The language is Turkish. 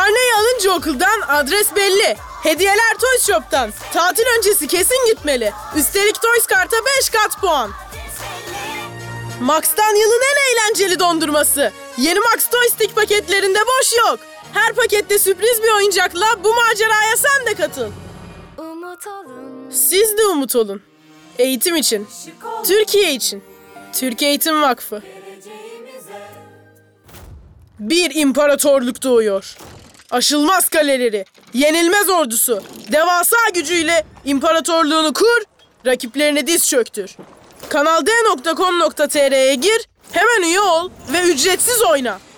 Karneyi alınca okuldan adres belli. Hediyeler Toys Shop'tan. Tatil öncesi kesin gitmeli. Üstelik Toys Kart'a 5 kat puan. Max'tan yılın en eğlenceli dondurması. Yeni Max Toy Stick paketlerinde boş yok. Her pakette sürpriz bir oyuncakla bu maceraya sen de katıl. Siz de umut olun. Eğitim için. Türkiye için. Türk Eğitim Vakfı. Bir imparatorluk doğuyor. Aşılmaz kaleleri, yenilmez ordusu, devasa gücüyle imparatorluğunu kur, rakiplerine diz çöktür. kanald.com.tr'ye gir, hemen üye ol ve ücretsiz oyna.